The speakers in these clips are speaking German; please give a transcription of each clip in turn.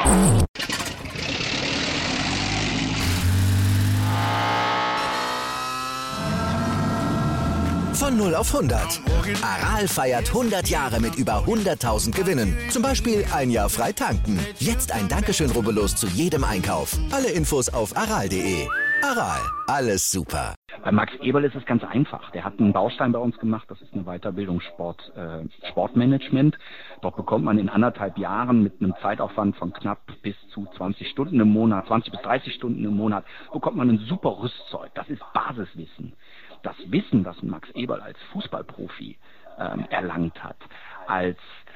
Von 0 auf 100. Aral feiert 100 Jahre mit über 100.000 Gewinnen. Zum Beispiel ein Jahr frei tanken. Jetzt ein Dankeschön, rubbellos zu jedem Einkauf. Alle Infos auf aral.de. Aral, alles super. Bei Max Eberl ist es ganz einfach. Der hat einen Baustein bei uns gemacht, das ist eine Weiterbildung Sportmanagement. Dort bekommt man in 1,5 Jahren mit einem Zeitaufwand von knapp bis zu 20 Stunden im Monat, 20 bis 30 Stunden im Monat, bekommt man ein super Rüstzeug. Das ist Basiswissen. Das Wissen, das Max Eberl als Fußballprofi erlangt hat, als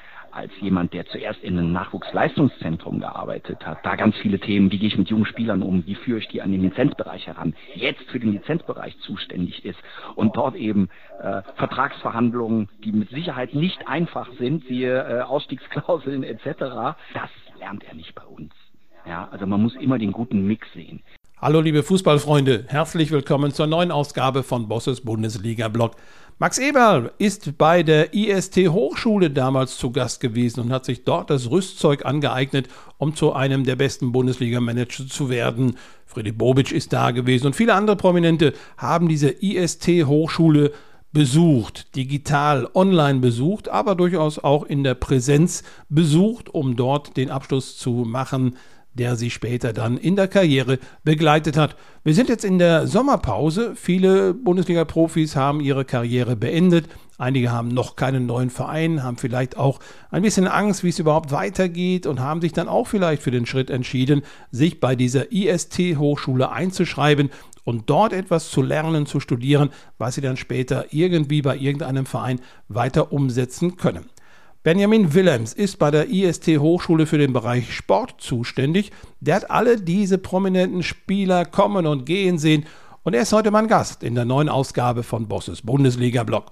jemand, der zuerst in einem Nachwuchsleistungszentrum gearbeitet hat, da ganz viele Themen, wie gehe ich mit jungen Spielern um, wie führe ich die an den Lizenzbereich heran, jetzt für den Lizenzbereich zuständig ist und dort eben Vertragsverhandlungen, die mit Sicherheit nicht einfach sind, siehe Ausstiegsklauseln etc., das lernt er nicht bei uns. Ja, also man muss immer den guten Mix sehen. Hallo liebe Fußballfreunde, herzlich willkommen zur neuen Ausgabe von Bosses Bundesliga-Blog. Max Eberl ist bei der IST Hochschule damals zu Gast gewesen und hat sich dort das Rüstzeug angeeignet, um zu einem der besten Bundesliga-Manager zu werden. Freddy Bobic ist da gewesen und viele andere Prominente haben diese IST Hochschule besucht, digital, online besucht, aber durchaus auch in der Präsenz besucht, um dort den Abschluss zu machen, der sie später dann in der Karriere begleitet hat. Wir sind jetzt in der Sommerpause. Viele Bundesliga-Profis haben ihre Karriere beendet. Einige haben noch keinen neuen Verein, haben vielleicht auch ein bisschen Angst, wie es überhaupt weitergeht und haben sich dann auch vielleicht für den Schritt entschieden, sich bei dieser IST-Hochschule einzuschreiben und dort etwas zu lernen, zu studieren, was sie dann später irgendwie bei irgendeinem Verein weiter umsetzen können. Benjamin Willems ist bei der IST Hochschule für den Bereich Sport zuständig. Der hat alle diese prominenten Spieler kommen und gehen sehen und er ist heute mein Gast in der neuen Ausgabe von Bosses Bundesliga-Blog.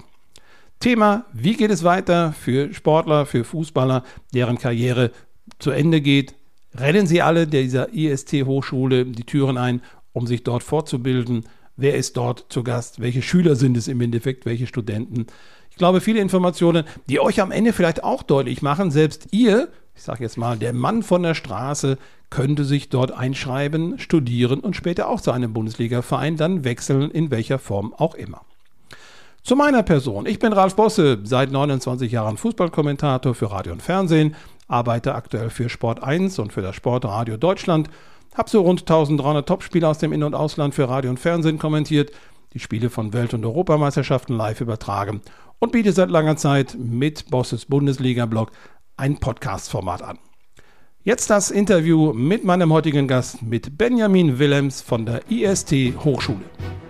Thema: Wie geht es weiter für Sportler, für Fußballer, deren Karriere zu Ende geht? Rennen sie alle dieser IST Hochschule die Türen ein, um sich dort fortzubilden? Wer ist dort zu Gast? Welche Schüler sind es im Endeffekt? Welche Studenten? Ich glaube, viele Informationen, die euch am Ende vielleicht auch deutlich machen, selbst ihr, ich sage jetzt mal, der Mann von der Straße, könnte sich dort einschreiben, studieren und später auch zu einem Bundesliga-Verein dann wechseln, in welcher Form auch immer. Zu meiner Person. Ich bin Ralf Bosse, seit 29 Jahren Fußballkommentator für Radio und Fernsehen, arbeite aktuell für Sport 1 und für das Sportradio Deutschland, habe so rund 1300 Topspiele aus dem In- und Ausland für Radio und Fernsehen kommentiert, die Spiele von Welt- und Europameisterschaften live übertragen und biete seit langer Zeit mit Bosses Bundesliga-Blog ein Podcast-Format an. Jetzt das Interview mit meinem heutigen Gast, mit Benjamin Willems von der IST Hochschule.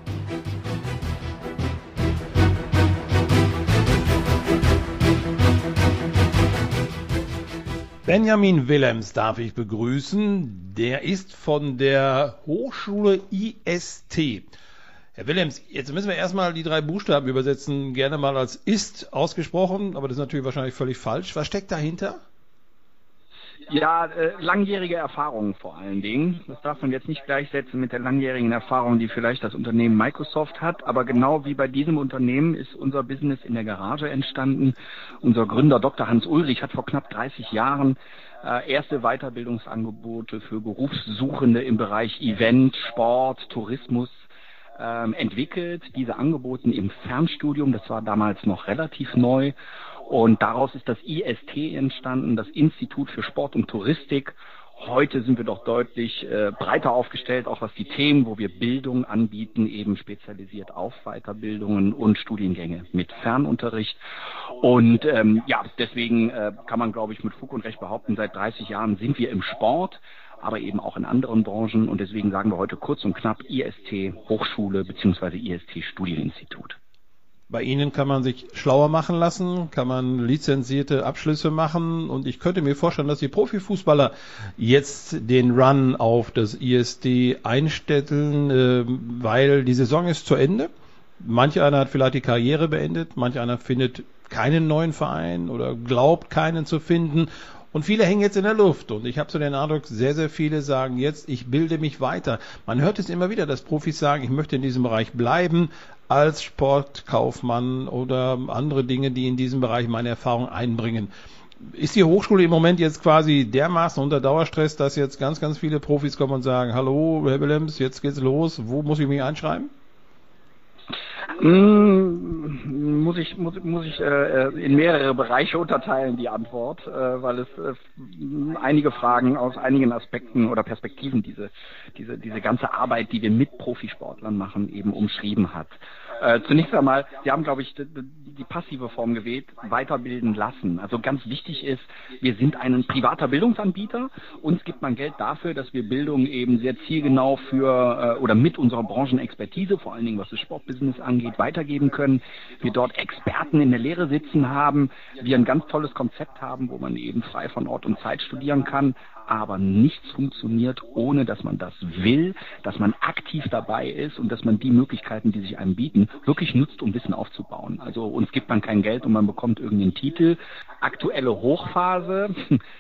Benjamin Willems darf ich begrüßen. Der ist von der Hochschule IST. Herr Willems, jetzt müssen wir erstmal die 3 Buchstaben übersetzen, gerne mal als ist ausgesprochen, aber das ist natürlich wahrscheinlich völlig falsch. Was steckt dahinter? Ja, langjährige Erfahrung vor allen Dingen. Das darf man jetzt nicht gleichsetzen mit der langjährigen Erfahrung, die vielleicht das Unternehmen Microsoft hat. Aber genau wie bei diesem Unternehmen ist unser Business in der Garage entstanden. Unser Gründer Dr. Hans Ulrich hat vor knapp 30 Jahren erste Weiterbildungsangebote für Berufssuchende im Bereich Event, Sport, Tourismus entwickelt, diese angeboten im Fernstudium, das war damals noch relativ neu und daraus ist das IST entstanden, das Institut für Sport und Touristik. Heute sind wir doch deutlich breiter aufgestellt, auch was die Themen, wo wir Bildung anbieten, eben spezialisiert auf Weiterbildungen und Studiengänge mit Fernunterricht. Und deswegen kann man, glaube ich, mit Fug und Recht behaupten, seit 30 Jahren sind wir im Sport, aber eben auch in anderen Branchen. Und deswegen sagen wir heute kurz und knapp IST Hochschule bzw. IST Studieninstitut. Bei Ihnen kann man sich schlauer machen lassen, kann man lizenzierte Abschlüsse machen und ich könnte mir vorstellen, dass die Profifußballer jetzt den Run auf das IST einstellen, weil die Saison ist zu Ende. Manch einer hat vielleicht die Karriere beendet, manch einer findet keinen neuen Verein oder glaubt keinen zu finden. Und viele hängen jetzt in der Luft und ich habe so den Eindruck, sehr, sehr viele sagen jetzt, ich bilde mich weiter. Man hört es immer wieder, dass Profis sagen, ich möchte in diesem Bereich bleiben als Sportkaufmann oder andere Dinge, die in diesem Bereich meine Erfahrung einbringen. Ist die Hochschule im Moment jetzt quasi dermaßen unter Dauerstress, dass jetzt ganz, ganz viele Profis kommen und sagen, hallo, Herr Willems, jetzt geht's los, wo muss ich mich einschreiben? Muss ich in mehrere Bereiche unterteilen, die Antwort, weil es einige Fragen aus einigen Aspekten oder Perspektiven diese ganze Arbeit, die wir mit Profisportlern machen, eben umschrieben hat. Zunächst einmal, Sie haben, glaube ich, die passive Form gewählt, weiterbilden lassen. Also ganz wichtig ist, wir sind ein privater Bildungsanbieter. Uns gibt man Geld dafür, dass wir Bildung eben sehr zielgenau für oder mit unserer Branchenexpertise, vor allen Dingen was das Sportbusiness angeht, weitergeben können. Wir dort Experten in der Lehre sitzen haben. Wir ein ganz tolles Konzept haben, wo man eben frei von Ort und Zeit studieren kann. Aber nichts funktioniert, ohne dass man das will, dass man aktiv dabei ist und dass man die Möglichkeiten, die sich einem bieten, wirklich nutzt, um Wissen aufzubauen. Also uns gibt man kein Geld und man bekommt irgendeinen Titel. Aktuelle Hochphase,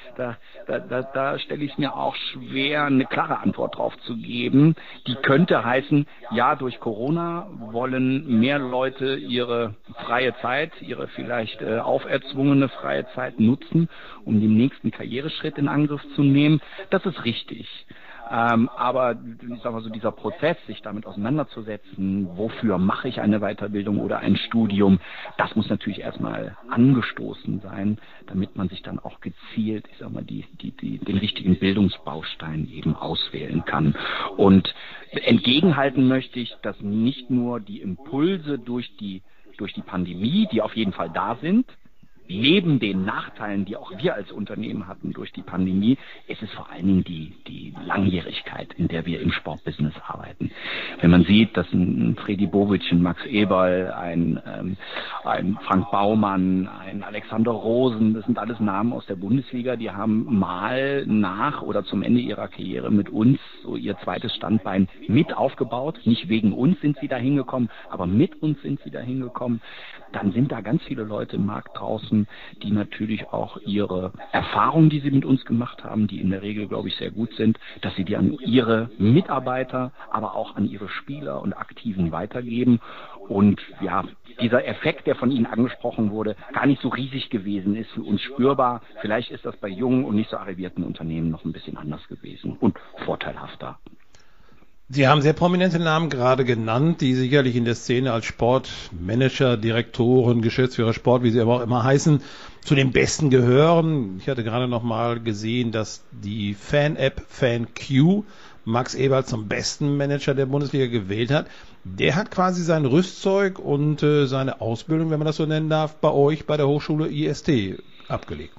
da stelle ich es mir auch schwer, eine klare Antwort drauf zu geben. Die könnte heißen, ja, durch Corona wollen mehr Leute ihre freie Zeit, ihre vielleicht auferzwungene freie Zeit nutzen, um den nächsten Karriereschritt in Angriff zu nehmen. Das ist richtig. Aber ich sag mal so, dieser Prozess, sich damit auseinanderzusetzen, wofür mache ich eine Weiterbildung oder ein Studium, das muss natürlich erstmal angestoßen sein, damit man sich dann auch gezielt, ich sag mal, den richtigen Bildungsbaustein eben auswählen kann. Und entgegenhalten möchte ich, dass nicht nur die Impulse durch die Pandemie, die auf jeden Fall da sind, neben den Nachteilen, die auch wir als Unternehmen hatten durch die Pandemie, ist es vor allen Dingen die Langjährigkeit, in der wir im Sportbusiness arbeiten. Wenn man sieht, dass ein Fredi Bobic, ein Max Eberl, ein Frank Baumann, ein Alexander Rosen, das sind alles Namen aus der Bundesliga, die haben mal nach oder zum Ende ihrer Karriere mit uns so ihr zweites Standbein mit aufgebaut. Nicht wegen uns sind sie da hingekommen, aber mit uns sind sie da hingekommen. Dann sind da ganz viele Leute im Markt draußen, die natürlich auch ihre Erfahrungen, die sie mit uns gemacht haben, die in der Regel, glaube ich, sehr gut sind, dass sie die an ihre Mitarbeiter, aber auch an ihre Spieler und Aktiven weitergeben. Und ja, dieser Effekt, der von Ihnen angesprochen wurde, gar nicht so riesig gewesen ist, für uns spürbar. Vielleicht ist das bei jungen und nicht so arrivierten Unternehmen noch ein bisschen anders gewesen und vorteilhafter. Sie haben sehr prominente Namen gerade genannt, die sicherlich in der Szene als Sportmanager, Direktoren, Geschäftsführer Sport, wie sie aber auch immer heißen, zu den Besten gehören. Ich hatte gerade noch mal gesehen, dass die Fan-App FanQ Max Eberl zum besten Manager der Bundesliga gewählt hat. Der hat quasi sein Rüstzeug und seine Ausbildung, wenn man das so nennen darf, bei euch bei der Hochschule IST abgelegt.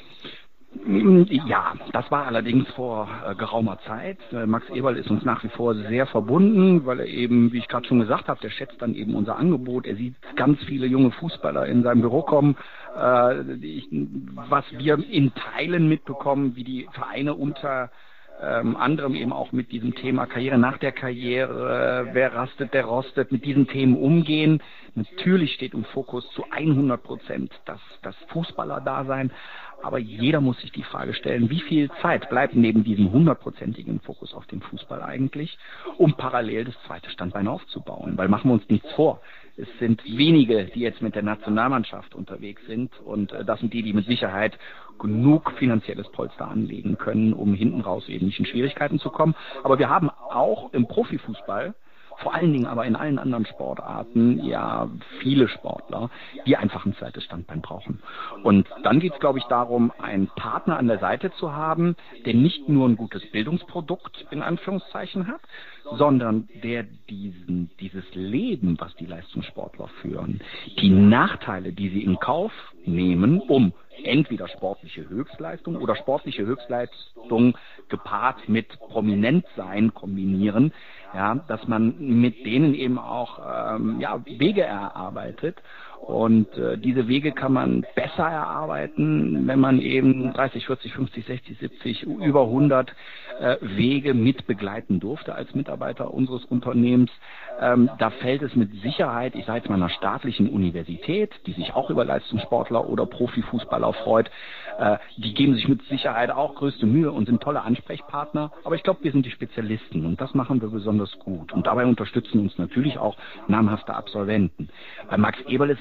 Ja, das war allerdings vor geraumer Zeit. Max Eberl ist uns nach wie vor sehr verbunden, weil er eben, wie ich gerade schon gesagt habe, der schätzt dann eben unser Angebot. Er sieht ganz viele junge Fußballer in seinem Büro kommen. Was wir in Teilen mitbekommen, wie die Vereine unter anderem eben auch mit diesem Thema Karriere nach der Karriere, wer rastet, der rostet, mit diesen Themen umgehen. Natürlich steht im Fokus zu 100% das Fußballer-Dasein, aber jeder muss sich die Frage stellen, wie viel Zeit bleibt neben diesem 100%igen Fokus auf den Fußball eigentlich, um parallel das zweite Standbein aufzubauen, weil machen wir uns nichts vor. Es sind wenige, die jetzt mit der Nationalmannschaft unterwegs sind und das sind die mit Sicherheit genug finanzielles Polster anlegen können, um hinten raus eben nicht in Schwierigkeiten zu kommen. Aber wir haben auch im Profifußball, vor allen Dingen aber in allen anderen Sportarten, ja viele Sportler, die einfach ein zweites Standbein brauchen. Und dann geht es, glaube ich, darum, einen Partner an der Seite zu haben, der nicht nur ein gutes Bildungsprodukt in Anführungszeichen hat, sondern der dieses Leben, was die Leistungssportler führen, die Nachteile, die sie in Kauf nehmen, um entweder sportliche Höchstleistung oder sportliche Höchstleistung gepaart mit Prominentsein kombinieren, ja, dass man mit denen eben auch Wege erarbeitet. Und diese Wege kann man besser erarbeiten, wenn man eben 30, 40, 50, 60, 70, über 100 Wege mit begleiten durfte als Mitarbeiter unseres Unternehmens. Da fällt es mit Sicherheit, ich sage jetzt mal einer staatlichen Universität, die sich auch über Leistungssportler oder Profifußballer freut, die geben sich mit Sicherheit auch größte Mühe und sind tolle Ansprechpartner. Aber ich glaube, wir sind die Spezialisten und das machen wir besonders gut. Und dabei unterstützen uns natürlich auch namhafte Absolventen. Bei Max Eberl ist es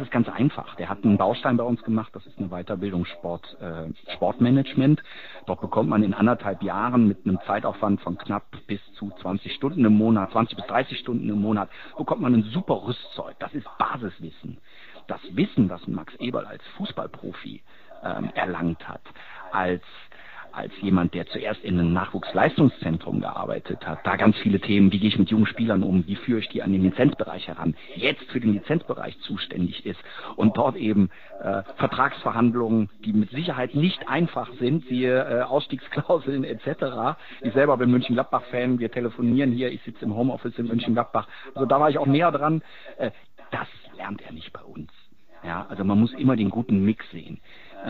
ist ganz einfach. Der hat einen Baustein bei uns gemacht, das ist eine Weiterbildung Sportmanagement. Dort bekommt man in 1,5 Jahren mit einem Zeitaufwand von knapp bis zu 20 Stunden im Monat, 20 bis 30 Stunden im Monat, bekommt man ein super Rüstzeug. Das ist Basiswissen. Das Wissen, was Max Eberl als Fußballprofi erlangt hat, als jemand, der zuerst in einem Nachwuchsleistungszentrum gearbeitet hat, da ganz viele Themen, wie gehe ich mit jungen Spielern um, wie führe ich die an den Lizenzbereich heran, jetzt für den Lizenzbereich zuständig ist und dort eben Vertragsverhandlungen, die mit Sicherheit nicht einfach sind, siehe Ausstiegsklauseln etc. Ich selber bin Mönchengladbach-Fan, wir telefonieren hier, ich sitze im Homeoffice in Mönchengladbach, also da war ich auch näher dran. Das lernt er nicht bei uns. Ja, also man muss immer den guten Mix sehen.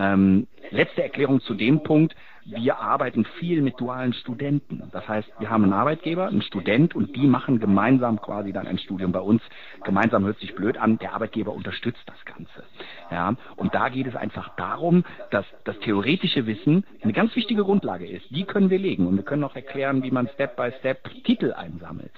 Letzte Erklärung zu dem Punkt: Wir arbeiten viel mit dualen Studenten. Das heißt, wir haben einen Arbeitgeber, einen Student und die machen gemeinsam quasi dann ein Studium bei uns. Gemeinsam hört sich blöd an, der Arbeitgeber unterstützt das Ganze. Ja, und da geht es einfach darum, dass das theoretische Wissen eine ganz wichtige Grundlage ist. Die können wir legen und wir können auch erklären, wie man Step by Step Titel einsammelt.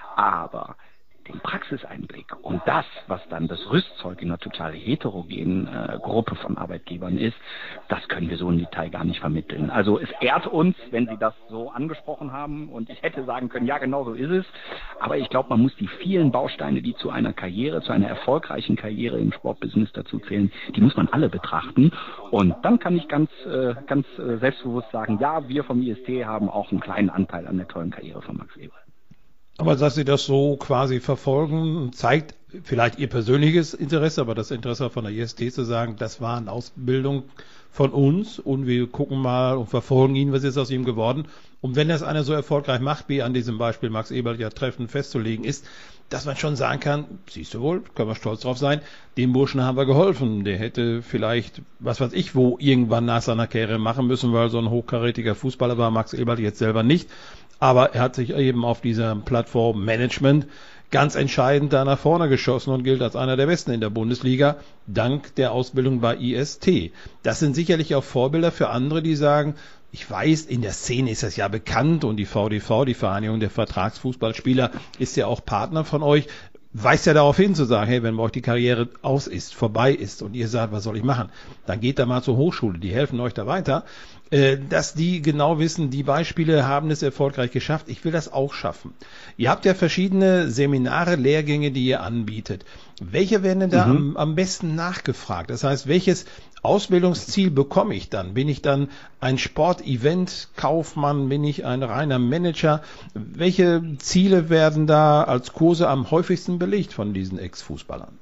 Aber den Praxiseinblick und das, was dann das Rüstzeug in einer total heterogenen Gruppe von Arbeitgebern ist, das können wir so im Detail gar nicht vermitteln. Also es ehrt uns, wenn Sie das so angesprochen haben und ich hätte sagen können, ja genau so ist es, aber ich glaube, man muss die vielen Bausteine, die zu einer Karriere, zu einer erfolgreichen Karriere im Sportbusiness dazu zählen, die muss man alle betrachten und dann kann ich ganz selbstbewusst sagen, ja, wir vom IST haben auch einen kleinen Anteil an der tollen Karriere von Max Eberl. Aber dass Sie das so quasi verfolgen, zeigt vielleicht Ihr persönliches Interesse, aber das Interesse von der IST zu sagen, das war eine Ausbildung von uns und wir gucken mal und verfolgen ihn, was ist aus ihm geworden. Und wenn das einer so erfolgreich macht, wie an diesem Beispiel Max Eberl ja treffend festzulegen ist, dass man schon sagen kann, siehst du wohl, können wir stolz drauf sein, dem Burschen haben wir geholfen. Der hätte vielleicht, was weiß ich, wo irgendwann nach seiner Karriere machen müssen, weil so ein hochkarätiger Fußballer war Max Eberl jetzt selber nicht. Aber er hat sich eben auf dieser Plattform Management ganz entscheidend da nach vorne geschossen und gilt als einer der Besten in der Bundesliga, dank der Ausbildung bei IST. Das sind sicherlich auch Vorbilder für andere, die sagen, ich weiß, in der Szene ist das ja bekannt und die VDV, die Vereinigung der Vertragsfußballspieler, ist ja auch Partner von euch, weist ja darauf hin zu sagen, hey, wenn bei euch die Karriere aus ist, vorbei ist und ihr sagt, was soll ich machen, dann geht da mal zur Hochschule, die helfen euch da weiter. Dass die genau wissen, die Beispiele haben es erfolgreich geschafft. Ich will das auch schaffen. Ihr habt ja verschiedene Seminare, Lehrgänge, die ihr anbietet. Welche werden denn da am besten nachgefragt? Das heißt, welches Ausbildungsziel bekomme ich dann? Bin ich dann ein Sport-Event-Kaufmann? Bin ich ein reiner Manager? Welche Ziele werden da als Kurse am häufigsten belegt von diesen Ex-Fußballern?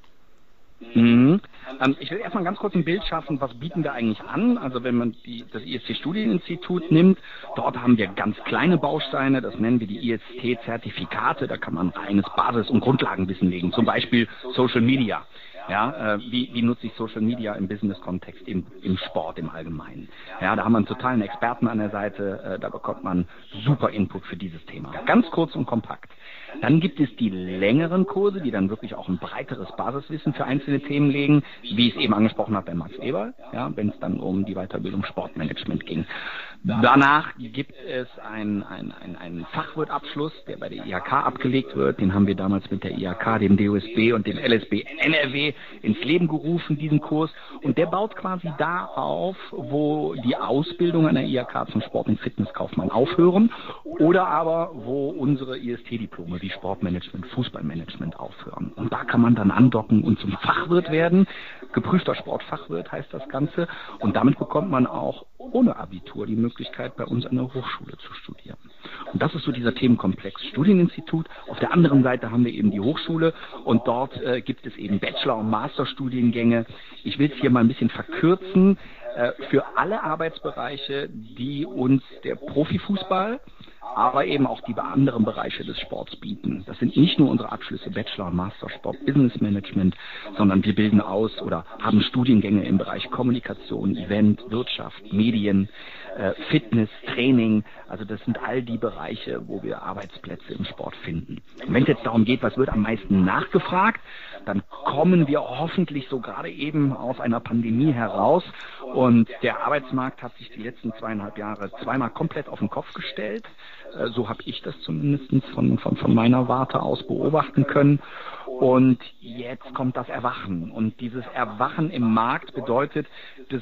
Ich will erstmal ganz kurz ein Bild schaffen, was bieten wir eigentlich an. Also wenn man das IST-Studieninstitut nimmt, dort haben wir ganz kleine Bausteine, das nennen wir die IST-Zertifikate, da kann man reines Basis- und Grundlagenwissen legen, zum Beispiel Social Media. Ja, wie nutze ich Social Media im Business-Kontext, im Sport im Allgemeinen. Ja, da haben wir einen totalen Experten an der Seite, da bekommt man super Input für dieses Thema. Ganz kurz und kompakt. Dann gibt es die längeren Kurse, die dann wirklich auch ein breiteres Basiswissen für einzelne Themen legen, wie ich es eben angesprochen habe bei Max Eberl, ja, wenn es dann um die Weiterbildung Sportmanagement ging. Danach gibt es einen Fachwirtabschluss, der bei der IHK abgelegt wird. Den haben wir damals mit der IHK, dem DOSB und dem LSB NRW ins Leben gerufen, diesen Kurs. Und der baut quasi da auf, wo die Ausbildung an der IHK zum Sport- und Fitnesskaufmann aufhören oder aber wo unsere IST-Diplome wie Sportmanagement, Fußballmanagement aufhören. Und da kann man dann andocken und zum Fachwirt werden. Geprüfter Sportfachwirt heißt das Ganze. Und damit bekommt man auch ohne Abitur die Möglichkeit, bei uns an der Hochschule zu studieren. Und das ist so dieser Themenkomplex Studieninstitut. Auf der anderen Seite haben wir eben die Hochschule und dort gibt es eben Bachelor- und Masterstudiengänge. Ich will es hier mal ein bisschen verkürzen. Für alle Arbeitsbereiche, die uns der Profifußball, aber eben auch die anderen Bereiche des Sports bieten. Das sind nicht nur unsere Abschlüsse Bachelor und Master Sport Business Management, sondern wir bilden aus oder haben Studiengänge im Bereich Kommunikation, Event, Wirtschaft, Medien, Fitness, Training. Also das sind all die Bereiche, wo wir Arbeitsplätze im Sport finden. Und wenn es jetzt darum geht, was wird am meisten nachgefragt, dann kommen wir hoffentlich so gerade eben aus einer Pandemie heraus und der Arbeitsmarkt hat sich die letzten 2,5 Jahre zweimal komplett auf den Kopf gestellt. So habe ich das zumindest von meiner Warte aus beobachten können. Und jetzt kommt das Erwachen. Und dieses Erwachen im Markt bedeutet, dass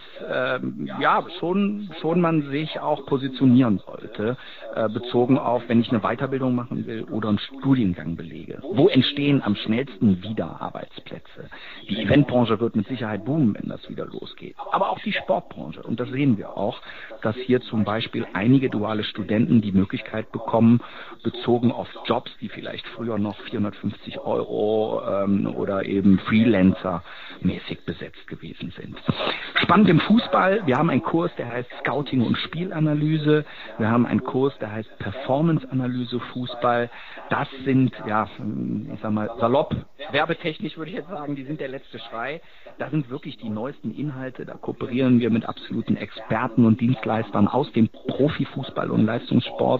schon man sich auch positionieren sollte, bezogen auf, wenn ich eine Weiterbildung machen will oder einen Studiengang belege. Wo entstehen am schnellsten wieder Arbeitsplätze? Die Eventbranche wird mit Sicherheit boomen, wenn das wieder losgeht. Aber auch die Sportbranche. Und das sehen wir auch, dass hier zum Beispiel einige duale Studenten die Möglichkeit bekommen, bezogen auf Jobs, die vielleicht früher noch 450 € oder eben Freelancer-mäßig besetzt gewesen sind. Spannend im Fußball, wir haben einen Kurs, der heißt Scouting und Spielanalyse. Wir haben einen Kurs, der heißt Performance-Analyse Fußball. Das sind, ich sag mal, salopp, werbetechnisch würde ich jetzt sagen, die sind der letzte Schrei. Da sind wirklich die neuesten Inhalte, da kooperieren wir mit absoluten Experten und Dienstleistern aus dem Profifußball und Leistungssport.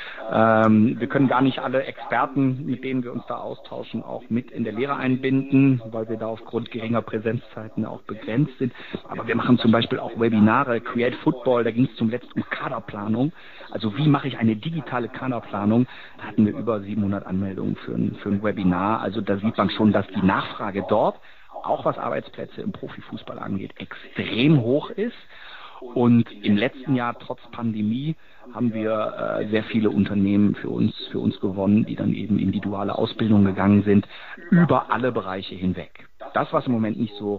Wir können gar nicht alle Experten, mit denen wir uns da austauschen, auch mit in der Lehre einbinden, weil wir da aufgrund geringer Präsenzzeiten auch begrenzt sind. Aber wir machen zum Beispiel auch Webinare, Create Football, da ging es zum letzten um Kaderplanung. Also wie mache ich eine digitale Kaderplanung? Da hatten wir über 700 Anmeldungen für ein Webinar. Also da sieht man schon, dass die Nachfrage dort, auch was Arbeitsplätze im Profifußball angeht, extrem hoch ist. Und im letzten Jahr, trotz Pandemie, haben wir sehr viele Unternehmen für uns gewonnen, die dann eben in die duale Ausbildung gegangen sind, über alle Bereiche hinweg. Das, was im Moment nicht so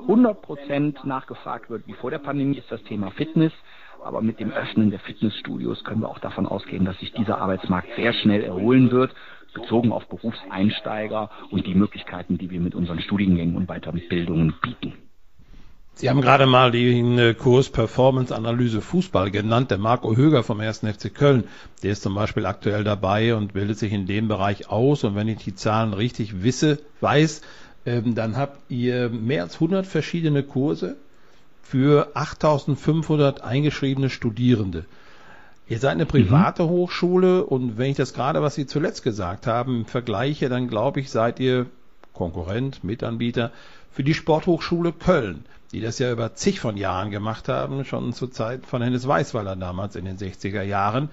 100% nachgefragt wird wie vor der Pandemie, ist das Thema Fitness. Aber mit dem Öffnen der Fitnessstudios können wir auch davon ausgehen, dass sich dieser Arbeitsmarkt sehr schnell erholen wird, bezogen auf Berufseinsteiger und die Möglichkeiten, die wir mit unseren Studiengängen und Weiterbildungen bieten. Sie haben gerade mal den Kurs Performance-Analyse Fußball genannt. Der Marco Höger vom 1. FC Köln, der ist zum Beispiel aktuell dabei und bildet sich in dem Bereich aus. Und wenn ich die Zahlen richtig weiß, dann habt ihr mehr als 100 verschiedene Kurse für 8.500 eingeschriebene Studierende. Ihr seid eine private Hochschule und wenn ich das gerade, was Sie zuletzt gesagt haben, vergleiche, dann glaube ich, seid ihr Konkurrent, Mitanbieter für die Sporthochschule Köln, die das ja über zig von Jahren gemacht haben, schon zur Zeit von Hennes Weisweiler damals in den 60er Jahren.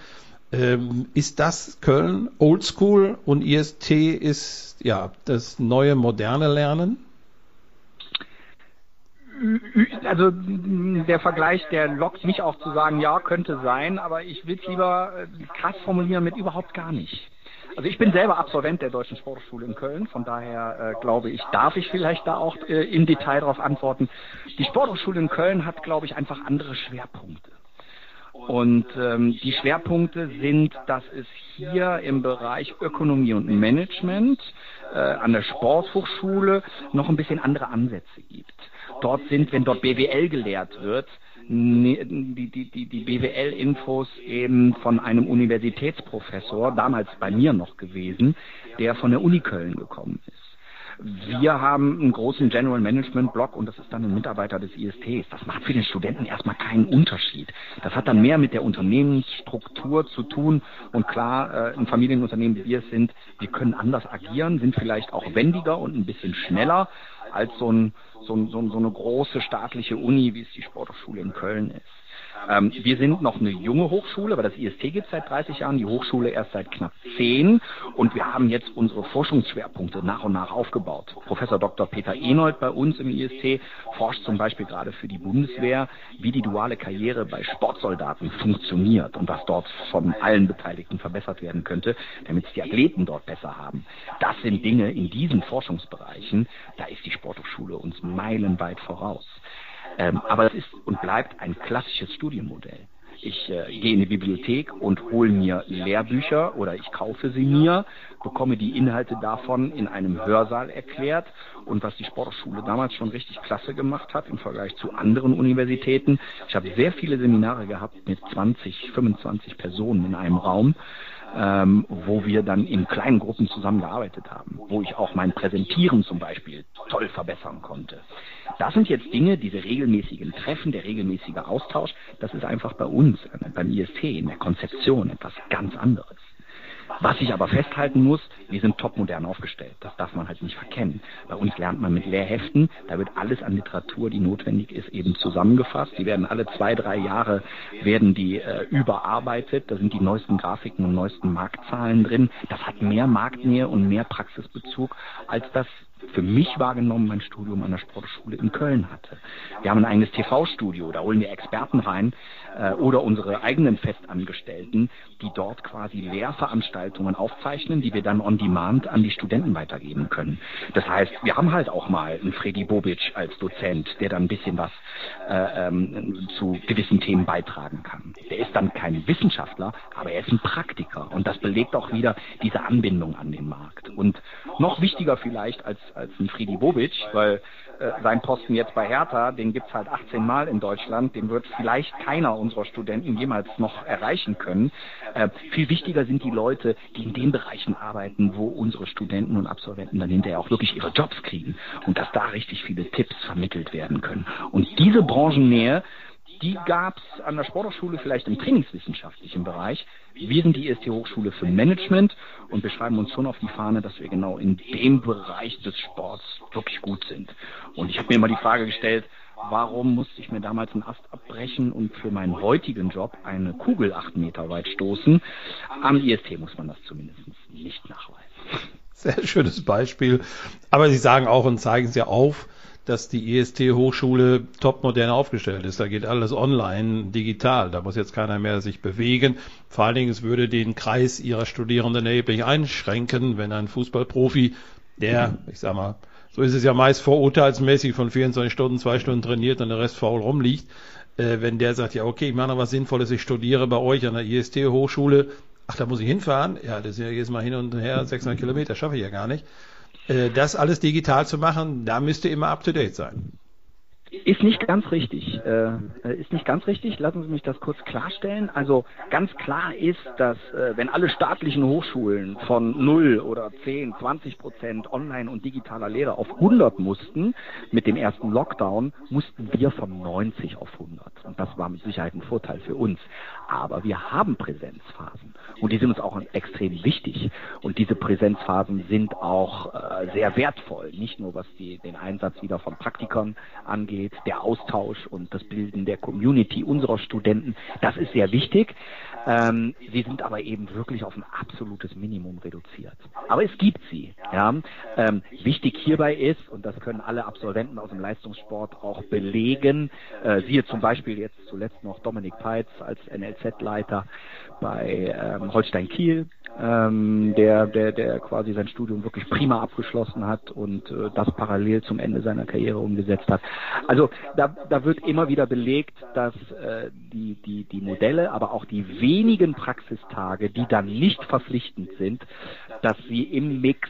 Ist das Köln Oldschool und IST ist das neue moderne Lernen? Also der Vergleich, der lockt mich auch zu sagen, ja, könnte sein, aber ich will es lieber krass formulieren mit überhaupt gar nicht. Also ich bin selber Absolvent der Deutschen Sporthochschule in Köln, von daher glaube ich, darf ich vielleicht da auch im Detail darauf antworten. Die Sporthochschule in Köln hat, glaube ich, einfach andere Schwerpunkte. Und die Schwerpunkte sind, dass es hier im Bereich Ökonomie und Management an der Sporthochschule noch ein bisschen andere Ansätze gibt. Wenn dort BWL gelehrt wird, die BWL-Infos eben von einem Universitätsprofessor, damals bei mir noch gewesen, der von der Uni Köln gekommen ist. Wir haben einen großen General Management Block und das ist dann ein Mitarbeiter des ISTs. Das macht für den Studenten erstmal keinen Unterschied. Das hat dann mehr mit der Unternehmensstruktur zu tun und klar, ein Familienunternehmen, wie wir es sind, wir können anders agieren, sind vielleicht auch wendiger und ein bisschen schneller als so eine große staatliche Uni, wie es die Sporthochschule in Köln ist. Wir sind noch eine junge Hochschule, aber das IST gibt es seit 30 Jahren, die Hochschule erst seit knapp 10 und wir haben jetzt unsere Forschungsschwerpunkte nach und nach aufgebaut. Professor Dr. Peter Enold bei uns im IST forscht zum Beispiel gerade für die Bundeswehr, wie die duale Karriere bei Sportsoldaten funktioniert und was dort von allen Beteiligten verbessert werden könnte, damit es die Athleten dort besser haben. Das sind Dinge in diesen Forschungsbereichen, da ist die Sporthochschule uns meilenweit voraus. Aber es ist und bleibt ein klassisches Studienmodell. Ich gehe in die Bibliothek und hole mir Lehrbücher oder ich kaufe sie mir, bekomme die Inhalte davon in einem Hörsaal erklärt und was die Sporthochschule damals schon richtig klasse gemacht hat im Vergleich zu anderen Universitäten. Ich habe sehr viele Seminare gehabt mit 20, 25 Personen in einem Raum, wo wir dann in kleinen Gruppen zusammengearbeitet haben, wo ich auch mein Präsentieren zum Beispiel toll verbessern konnte. Das sind jetzt Dinge, diese regelmäßigen Treffen, der regelmäßige Austausch, das ist einfach bei uns, beim IST, in der Konzeption etwas ganz anderes. Was ich aber festhalten muss, wir sind topmodern aufgestellt. Das darf man halt nicht verkennen. Bei uns lernt man mit Lehrheften, da wird alles an Literatur, die notwendig ist, eben zusammengefasst. Die werden alle 2-3 Jahre werden die überarbeitet. Da sind die neuesten Grafiken und neuesten Marktzahlen drin. Das hat mehr Marktnähe und mehr Praxisbezug, als das für mich wahrgenommen mein Studium an der Sportschule in Köln hatte. Wir haben ein eigenes TV-Studio, da holen wir Experten rein oder unsere eigenen Festangestellten, die dort quasi Lehrveranstaltungen aufzeichnen, die wir dann on demand an die Studenten weitergeben können. Das heißt, wir haben halt auch mal einen Fredi Bobic als Dozent, der dann ein bisschen was zu gewissen Themen beitragen kann. Der ist dann kein Wissenschaftler, aber er ist ein Praktiker und das belegt auch wieder diese Anbindung an den Markt. Und noch wichtiger vielleicht als ein Fredi Bobic, weil sein Posten jetzt bei Hertha, den gibt's halt 18 Mal in Deutschland, den wird vielleicht keiner unserer Studenten jemals noch erreichen können. Viel wichtiger sind die Leute, die in den Bereichen arbeiten, wo unsere Studenten und Absolventen dann hinterher auch wirklich ihre Jobs kriegen und dass da richtig viele Tipps vermittelt werden können. Und diese Branchennähe, die gab es an der Sporthochschule vielleicht im trainingswissenschaftlichen Bereich. Wir sind die IST Hochschule für Management und wir schreiben uns schon auf die Fahne, dass wir genau in dem Bereich des Sports wirklich gut sind. Und ich habe mir immer die Frage gestellt, warum musste ich mir damals einen Ast abbrechen und für meinen heutigen Job eine Kugel 8 Meter weit stoßen? Am IST muss man das zumindest nicht nachweisen. Sehr schönes Beispiel. Aber Sie sagen auch und zeigen es ja auf, dass die IST-Hochschule topmodern aufgestellt ist. Da geht alles online, digital. Da muss jetzt keiner mehr sich bewegen. Vor allen Dingen, es würde den Kreis Ihrer Studierenden erheblich einschränken, wenn ein Fußballprofi, der, ich sag mal, so ist es ja meist vorurteilsmäßig, von 24 Stunden 2 Stunden trainiert und der Rest faul rumliegt, wenn der sagt, ja okay, ich mache noch was Sinnvolles, ich studiere bei euch an der IST-Hochschule, ach, da muss ich hinfahren? Ja, das ist ja jedes Mal hin und her, 600 Kilometer, schaffe ich ja gar nicht. Das alles digital zu machen, da müsste immer up-to-date sein. Ist nicht ganz richtig. Lassen Sie mich das kurz klarstellen. Also ganz klar ist, dass wenn alle staatlichen Hochschulen von 0 oder 10, 20% online und digitaler Lehre auf 100 mussten, mit dem ersten Lockdown, mussten wir von 90 auf 100. Und das war mit Sicherheit ein Vorteil für uns. Aber wir haben Präsenzphasen. Und die sind uns auch extrem wichtig. Und diese Präsenzphasen sind auch sehr wertvoll. Nicht nur was den Einsatz wieder von Praktikern angeht, der Austausch und das Bilden der Community unserer Studenten, das ist sehr wichtig. Sie sind aber eben wirklich auf ein absolutes Minimum reduziert. Aber es gibt sie. Ja. Wichtig hierbei ist, und das können alle Absolventen aus dem Leistungssport auch belegen, siehe zum Beispiel jetzt zuletzt noch Dominik Peitz als NLZ-Leiter bei Holstein Kiel, der quasi sein Studium wirklich prima abgeschlossen hat und das parallel zum Ende seiner Karriere umgesetzt hat. Also da wird immer wieder belegt, dass die Modelle, aber auch die wenigen Praxistage, die dann nicht verpflichtend sind, dass sie im Mix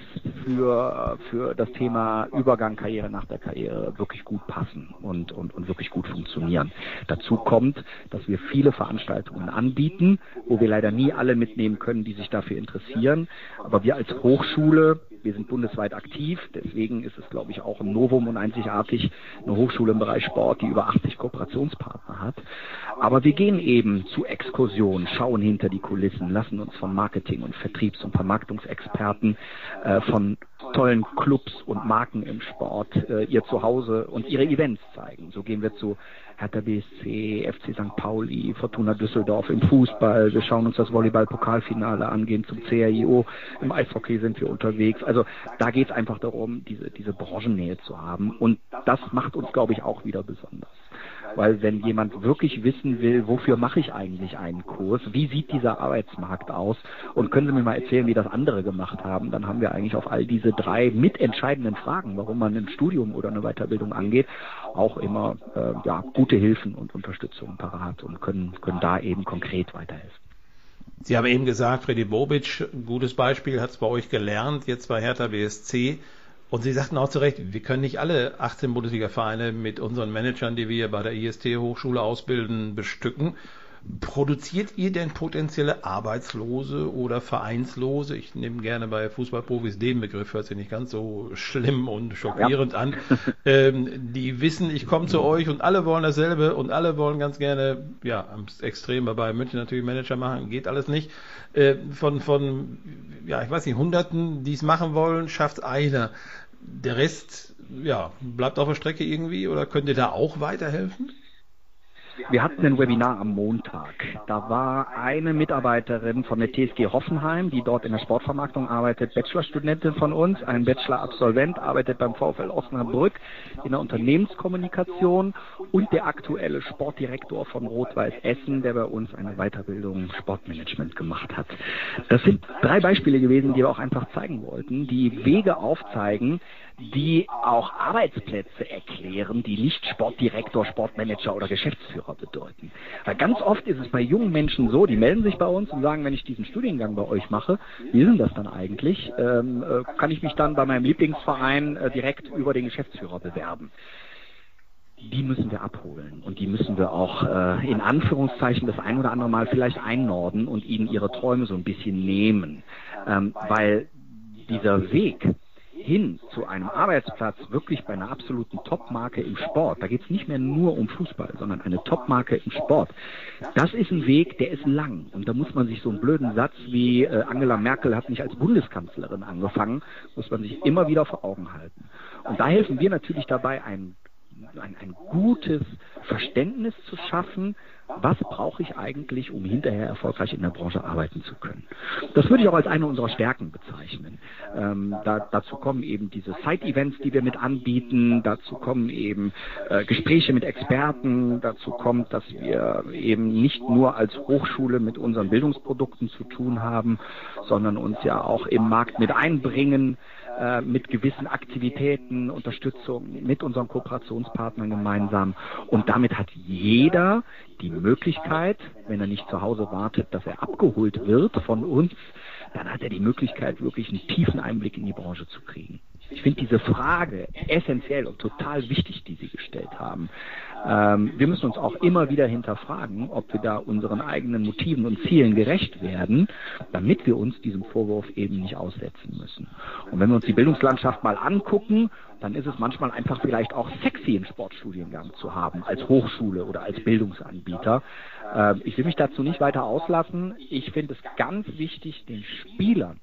für das Thema Übergang Karriere nach der Karriere wirklich gut passen und wirklich gut funktionieren. Dazu kommt, dass wir viele Veranstaltungen anbieten, wo wir leider nie alle mitnehmen können, die sich dafür interessieren. Aber wir als Hochschule, wir sind bundesweit aktiv, deswegen ist es, glaube ich, auch ein Novum und einzigartig, eine Hochschule im Bereich Sport, die über 80 Kooperationspartner hat. Aber wir gehen eben zu Exkursionen, schauen hinter die Kulissen, lassen uns von Marketing- und Vertriebs- und Vermarktungsexperten, von tollen Clubs und Marken im Sport ihr Zuhause und ihre Events zeigen. So gehen wir zu Hertha BSC, FC St. Pauli, Fortuna Düsseldorf im Fußball. Wir schauen uns das Volleyball-Pokalfinale an, gehen zum CRIO. Im Eishockey sind wir unterwegs. Also da geht es einfach darum, diese Branchennähe zu haben. Und das macht uns, glaube ich, auch wieder besonders. Weil wenn jemand wirklich wissen will, wofür mache ich eigentlich einen Kurs, wie sieht dieser Arbeitsmarkt aus und können Sie mir mal erzählen, wie das andere gemacht haben, dann haben wir eigentlich auf all diese 3 mitentscheidenden Fragen, warum man ein Studium oder eine Weiterbildung angeht, auch immer gute Hilfen und Unterstützung parat und können da eben konkret weiterhelfen. Sie haben eben gesagt, Fredi Bobic, ein gutes Beispiel, hat es bei euch gelernt, jetzt bei Hertha BSC. Und Sie sagten auch zu Recht, wir können nicht alle 18 Bundesliga-Vereine mit unseren Managern, die wir bei der IST-Hochschule ausbilden, bestücken. Produziert ihr denn potenzielle Arbeitslose oder Vereinslose? Ich nehme gerne bei Fußballprofis den Begriff, hört sich nicht ganz so schlimm und schockierend an. Die wissen, ich komme zu euch und alle wollen dasselbe und alle wollen ganz gerne, ja, am Extrem bei München natürlich Manager machen, geht alles nicht. Von ich weiß nicht, Hunderten, die es machen wollen, schafft einer. Der Rest, ja, bleibt auf der Strecke irgendwie oder könnt ihr da auch weiterhelfen? Wir hatten ein Webinar am Montag. Da war eine Mitarbeiterin von der TSG Hoffenheim, die dort in der Sportvermarktung arbeitet, Bachelorstudentin von uns, ein Bachelor-Absolvent, arbeitet beim VfL Osnabrück in der Unternehmenskommunikation und der aktuelle Sportdirektor von Rot-Weiß Essen, der bei uns eine Weiterbildung Sportmanagement gemacht hat. Das sind 3 Beispiele gewesen, die wir auch einfach zeigen wollten, die Wege aufzeigen, die auch Arbeitsplätze erklären, die nicht Sportdirektor, Sportmanager oder Geschäftsführer bedeuten. Weil ganz oft ist es bei jungen Menschen so, die melden sich bei uns und sagen, wenn ich diesen Studiengang bei euch mache, wie ist denn das dann eigentlich? Kann ich mich dann bei meinem Lieblingsverein direkt über den Geschäftsführer bewerben? Die müssen wir abholen und die müssen wir auch in Anführungszeichen das ein oder andere Mal vielleicht einnorden und ihnen ihre Träume so ein bisschen nehmen. Weil dieser Weg hin zu einem Arbeitsplatz wirklich bei einer absoluten Top-Marke im Sport, da geht es nicht mehr nur um Fußball, sondern eine Top-Marke im Sport, das ist ein Weg, der ist lang. Und da muss man sich so einen blöden Satz wie Angela Merkel hat nicht als Bundeskanzlerin angefangen, muss man sich immer wieder vor Augen halten. Und da helfen wir natürlich dabei, ein gutes Verständnis zu schaffen, was brauche ich eigentlich, um hinterher erfolgreich in der Branche arbeiten zu können. Das würde ich auch als eine unserer Stärken bezeichnen. Dazu kommen eben diese Side-Events, die wir mit anbieten, dazu kommen eben Gespräche mit Experten, dazu kommt, dass wir eben nicht nur als Hochschule mit unseren Bildungsprodukten zu tun haben, sondern uns ja auch im Markt mit einbringen, mit gewissen Aktivitäten, Unterstützung mit unseren Kooperationspartnern gemeinsam. Und damit hat jeder die Möglichkeit, wenn er nicht zu Hause wartet, dass er abgeholt wird von uns, dann hat er die Möglichkeit, wirklich einen tiefen Einblick in die Branche zu kriegen. Ich finde diese Frage essentiell und total wichtig, die Sie gestellt haben. Wir müssen uns auch immer wieder hinterfragen, ob wir da unseren eigenen Motiven und Zielen gerecht werden, damit wir uns diesem Vorwurf eben nicht aussetzen müssen. Und wenn wir uns die Bildungslandschaft mal angucken, dann ist es manchmal einfach vielleicht auch sexy, einen Sportstudiengang zu haben, als Hochschule oder als Bildungsanbieter. Ich will mich dazu nicht weiter auslassen. Ich finde es ganz wichtig, den Spielern,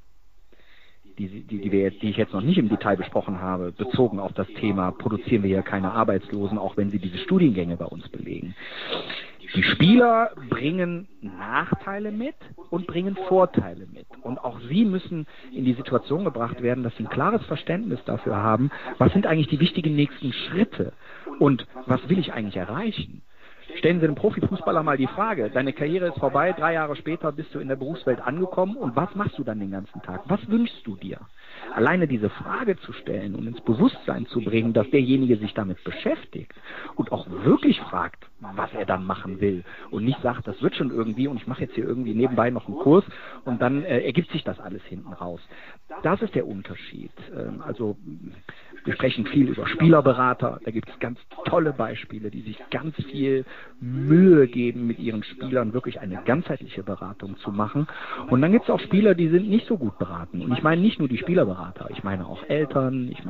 die ich jetzt noch nicht im Detail besprochen habe, bezogen auf das Thema, produzieren wir hier keine Arbeitslosen, auch wenn sie diese Studiengänge bei uns belegen. Die Spieler bringen Nachteile mit und bringen Vorteile mit. Und auch sie müssen in die Situation gebracht werden, dass sie ein klares Verständnis dafür haben, was sind eigentlich die wichtigen nächsten Schritte und was will ich eigentlich erreichen. Stellen Sie dem Profifußballer mal die Frage, deine Karriere ist vorbei, 3 Jahre später bist du in der Berufswelt angekommen und was machst du dann den ganzen Tag? Was wünschst du dir? Alleine diese Frage zu stellen und ins Bewusstsein zu bringen, dass derjenige sich damit beschäftigt und auch wirklich fragt, was er dann machen will und nicht sagt, das wird schon irgendwie und ich mache jetzt hier irgendwie nebenbei noch einen Kurs und dann ergibt sich das alles hinten raus. Das ist der Unterschied. Also wir sprechen viel über Spielerberater, da gibt es ganz tolle Beispiele, die sich ganz viel Mühe geben, mit ihren Spielern wirklich eine ganzheitliche Beratung zu machen. Und dann gibt es auch Spieler, die sind nicht so gut beraten. Und ich meine nicht nur die Spielerberater, ich meine auch Eltern, ich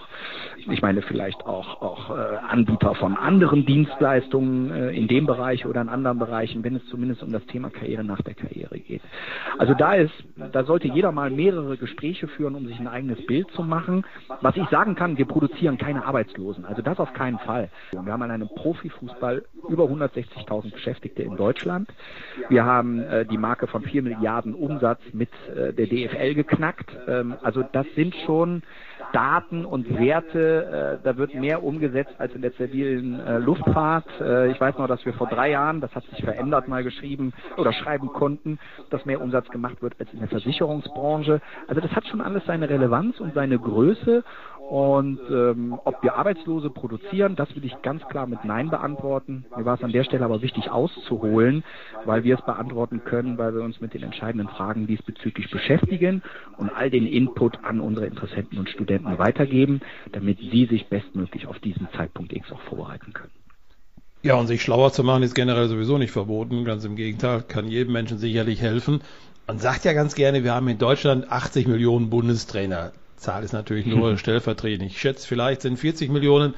meine vielleicht auch Anbieter von anderen Dienstleistungen in dem Bereich oder in anderen Bereichen, wenn es zumindest um das Thema Karriere nach der Karriere geht. Also da sollte jeder mal mehrere Gespräche führen, um sich ein eigenes Bild zu machen. Was ich sagen kann, wir produzieren keine Arbeitslosen, also das auf keinen Fall. Wir haben an einem Profifußball über 160.000 Beschäftigte in Deutschland. Wir haben die Marke von 4 Milliarden Umsatz mit der DFL geknackt. Also das sind schon Daten und Werte, da wird mehr umgesetzt als in der zivilen Luftfahrt. Ich weiß noch, dass wir vor 3 Jahren, das hat sich verändert, mal geschrieben oder schreiben konnten, dass mehr Umsatz gemacht wird als in der Versicherungsbranche. Also das hat schon alles seine Relevanz und seine Größe. Und ob wir Arbeitslose produzieren, das will ich ganz klar mit Nein beantworten. Mir war es an der Stelle aber wichtig auszuholen, weil wir es beantworten können, weil wir uns mit den entscheidenden Fragen diesbezüglich beschäftigen und all den Input an unsere Interessenten und Studenten weitergeben, damit sie sich bestmöglich auf diesen Zeitpunkt X auch vorbereiten können. Ja, und sich schlauer zu machen ist generell sowieso nicht verboten. Ganz im Gegenteil, kann jedem Menschen sicherlich helfen. Man sagt ja ganz gerne, wir haben in Deutschland 80 Millionen Bundestrainer. Zahl ist natürlich nur stellvertretend. Ich schätze, vielleicht sind 40 Millionen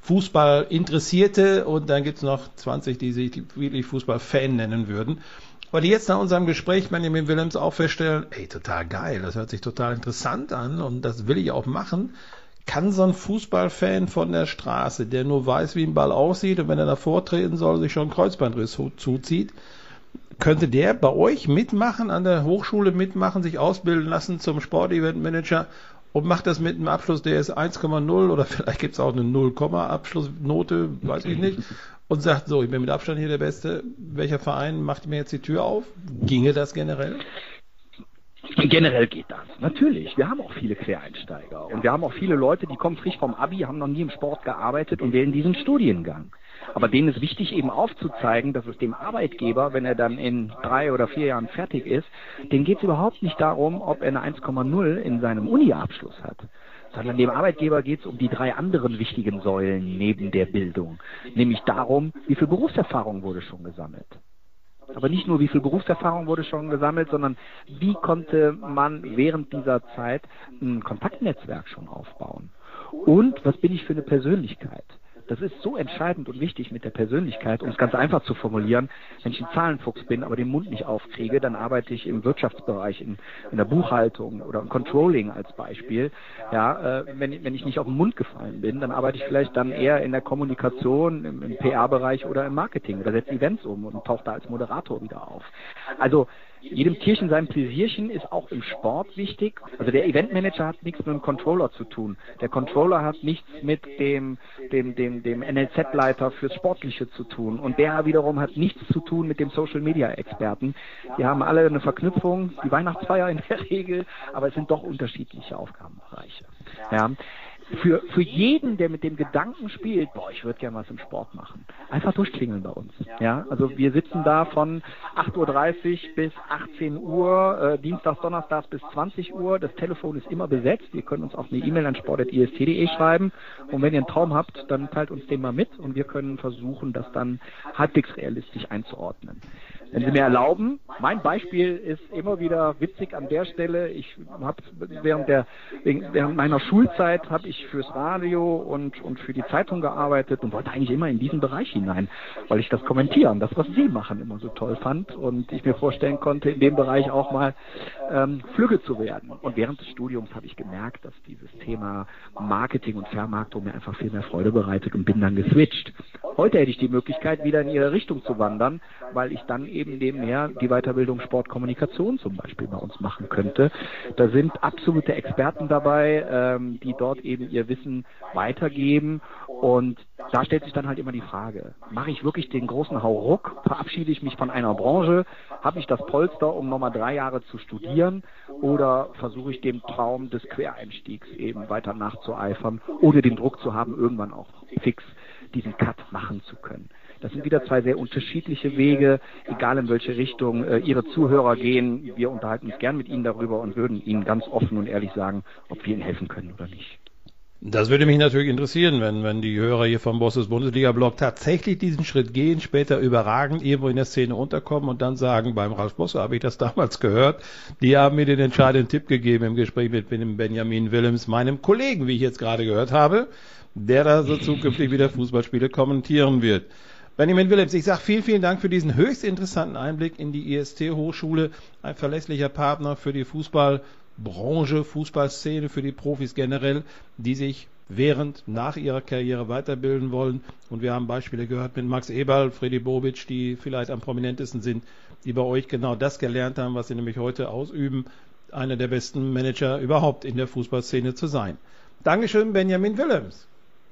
Fußball-Interessierte und dann gibt es noch 20, die sich wirklich Fußball-Fan nennen würden. Aber die jetzt nach unserem Gespräch, Benjamin Willems, auch feststellen, ey, total geil, das hört sich total interessant an und das will ich auch machen. Kann so ein Fußballfan von der Straße, der nur weiß, wie ein Ball aussieht und wenn er davor treten soll, sich schon einen Kreuzbandriss zuzieht, könnte der bei euch mitmachen, an der Hochschule mitmachen, sich ausbilden lassen zum Sporteventmanager und macht das mit einem Abschluss, der ist 1,0 oder vielleicht gibt es auch eine 0, Abschlussnote, weiß ich nicht, und sagt so, ich bin mit Abstand hier der Beste, welcher Verein macht mir jetzt die Tür auf? Ginge das generell? Generell geht das, natürlich. Wir haben auch viele Quereinsteiger und wir haben auch viele Leute, die kommen frisch vom Abi, haben noch nie im Sport gearbeitet und wählen diesen Studiengang. Aber denen ist wichtig, eben aufzuzeigen, dass es dem Arbeitgeber, wenn er dann in 3 oder 4 Jahren fertig ist, denen geht es überhaupt nicht darum, ob er eine 1,0 in seinem Uni-Abschluss hat, sondern dem Arbeitgeber geht es um die 3 anderen wichtigen Säulen neben der Bildung. Nämlich darum, wie viel Berufserfahrung wurde schon gesammelt. Aber nicht nur, wie viel Berufserfahrung wurde schon gesammelt, sondern wie konnte man während dieser Zeit ein Kontaktnetzwerk schon aufbauen. Und was bin ich für eine Persönlichkeit? Das ist so entscheidend und wichtig mit der Persönlichkeit, um es ganz einfach zu formulieren. Wenn ich ein Zahlenfuchs bin, aber den Mund nicht aufkriege, dann arbeite ich im Wirtschaftsbereich, in der Buchhaltung oder im Controlling als Beispiel. Ja, wenn ich nicht auf den Mund gefallen bin, dann arbeite ich vielleicht dann eher in der Kommunikation, im PR-Bereich oder im Marketing oder setze Events um und tauche da als Moderator wieder auf. Also jedem Tierchen sein Pläsierchen ist auch im Sport wichtig. Also der Eventmanager hat nichts mit dem Controller zu tun. Der Controller hat nichts mit dem NLZ-Leiter fürs Sportliche zu tun. Und der wiederum hat nichts zu tun mit dem Social-Media-Experten. Die haben alle eine Verknüpfung, die Weihnachtsfeier in der Regel, aber es sind doch unterschiedliche Aufgabenbereiche. Ja. Für jeden, der mit dem Gedanken spielt, boah, ich würde gerne was im Sport machen, einfach durchklingeln bei uns. Ja, also wir sitzen da von 8:30 Uhr bis 18 Uhr, Dienstags, Donnerstags bis 20 Uhr. Das Telefon ist immer besetzt. Ihr könnt uns auch eine E-Mail an sport@ist.de schreiben. Und wenn ihr einen Traum habt, dann teilt uns den mal mit und wir können versuchen, das dann halbwegs realistisch einzuordnen. Wenn Sie mir erlauben, mein Beispiel ist immer wieder witzig an der Stelle. Ich habe während meiner Schulzeit habe ich fürs Radio und für die Zeitung gearbeitet und wollte eigentlich immer in diesen Bereich hinein, weil ich das Kommentieren, das was Sie machen, immer so toll fand und ich mir vorstellen konnte, in dem Bereich auch mal flügge zu werden. Und während des Studiums habe ich gemerkt, dass dieses Thema Marketing und Vermarktung mir einfach viel mehr Freude bereitet und bin dann geswitcht. Heute hätte ich die Möglichkeit, wieder in Ihre Richtung zu wandern, weil ich dann eben nebenher die Weiterbildung Sportkommunikation zum Beispiel bei uns machen könnte. Da sind absolute Experten dabei, die dort eben ihr Wissen weitergeben und da stellt sich dann halt immer die Frage, mache ich wirklich den großen Hauruck, verabschiede ich mich von einer Branche, habe ich das Polster, um nochmal 3 Jahre zu studieren oder versuche ich dem Traum des Quereinstiegs eben weiter nachzueifern, ohne den Druck zu haben, irgendwann auch fix diesen Cut machen zu können. Das sind wieder 2 sehr unterschiedliche Wege, egal in welche Richtung Ihre Zuhörer gehen. Wir unterhalten uns gern mit Ihnen darüber und würden Ihnen ganz offen und ehrlich sagen, ob wir Ihnen helfen können oder nicht. Das würde mich natürlich interessieren, wenn die Hörer hier vom Bosses Bundesliga-Blog tatsächlich diesen Schritt gehen, später überragend irgendwo in der Szene unterkommen und dann sagen, beim Ralf Bosse habe ich das damals gehört, die haben mir den entscheidenden Tipp gegeben im Gespräch mit Benjamin Willems, meinem Kollegen, wie ich jetzt gerade gehört habe, der da so zukünftig wieder Fußballspiele kommentieren wird. Benjamin Willems, ich sage vielen, vielen Dank für diesen höchst interessanten Einblick in die IST-Hochschule, ein verlässlicher Partner für die Fußballbranche, Fußballszene, für die Profis generell, die sich nach ihrer Karriere weiterbilden wollen. Und wir haben Beispiele gehört mit Max Eberl, Freddy Bobic, die vielleicht am prominentesten sind, die bei euch genau das gelernt haben, was sie nämlich heute ausüben, einer der besten Manager überhaupt in der Fußballszene zu sein. Dankeschön, Benjamin Willems.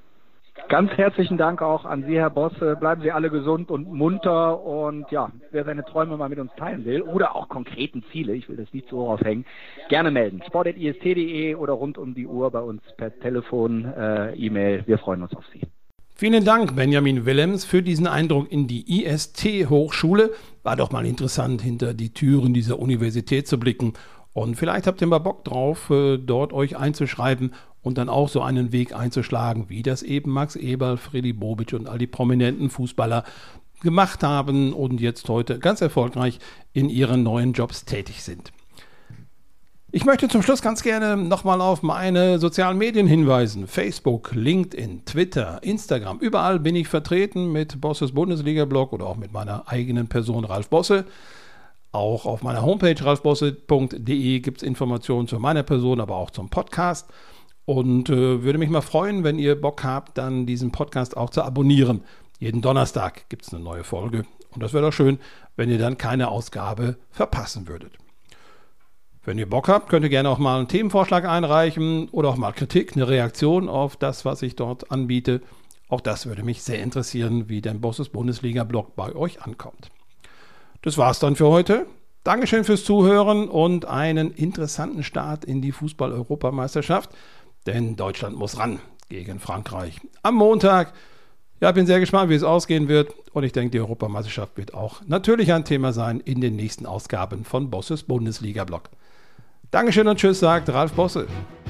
Ganz herzlichen Dank auch an Sie, Herr Boss. Bleiben Sie alle gesund und munter und ja, wer seine Träume mal mit uns teilen will oder auch konkreten Ziele, ich will das nicht so aufhängen, gerne melden. sport@ist.de oder rund um die Uhr bei uns per Telefon, E-Mail. Wir freuen uns auf Sie. Vielen Dank, Benjamin Willems, für diesen Eindruck in die IST-Hochschule. War doch mal interessant, hinter die Türen dieser Universität zu blicken. Und vielleicht habt ihr mal Bock drauf, dort euch einzuschreiben und dann auch so einen Weg einzuschlagen, wie das eben Max Eberl, Freddy Bobic und all die prominenten Fußballer gemacht haben und jetzt heute ganz erfolgreich in ihren neuen Jobs tätig sind. Ich möchte zum Schluss ganz gerne nochmal auf meine sozialen Medien hinweisen. Facebook, LinkedIn, Twitter, Instagram, überall bin ich vertreten mit Bosses Bundesliga-Blog oder auch mit meiner eigenen Person Ralf Bosse. Auch auf meiner Homepage ralfbosse.de gibt es Informationen zu meiner Person, aber auch zum Podcast. Und würde mich mal freuen, wenn ihr Bock habt, dann diesen Podcast auch zu abonnieren. Jeden Donnerstag gibt es eine neue Folge. Und das wäre doch schön, wenn ihr dann keine Ausgabe verpassen würdet. Wenn ihr Bock habt, könnt ihr gerne auch mal einen Themenvorschlag einreichen oder auch mal Kritik, eine Reaktion auf das, was ich dort anbiete. Auch das würde mich sehr interessieren, wie der Bosses Bundesliga-Blog bei euch ankommt. Das war's dann für heute. Dankeschön fürs Zuhören und einen interessanten Start in die Fußball-Europameisterschaft, denn Deutschland muss ran gegen Frankreich am Montag. Ja, bin sehr gespannt, wie es ausgehen wird und ich denke, die Europameisterschaft wird auch natürlich ein Thema sein in den nächsten Ausgaben von Bosses Bundesliga-Blog. Dankeschön und tschüss, sagt Ralf Bosse.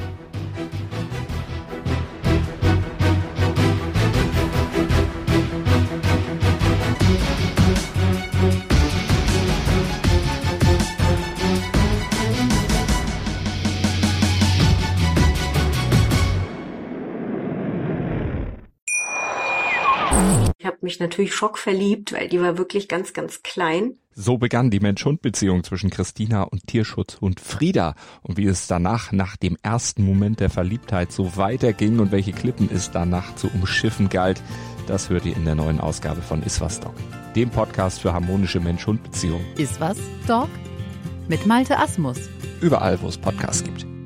Ich habe mich natürlich schockverliebt, weil die war wirklich ganz, ganz klein. So begann die Mensch-Hund-Beziehung zwischen Christina und Tierschutzhund Frieda. Und wie es danach, nach dem ersten Moment der Verliebtheit, so weiterging und welche Klippen es danach zu umschiffen galt, das hört ihr in der neuen Ausgabe von Iswas Dog, dem Podcast für harmonische Mensch-Hund-Beziehungen. Iswas Dog? Mit Malte Asmus. Überall, wo es Podcasts gibt.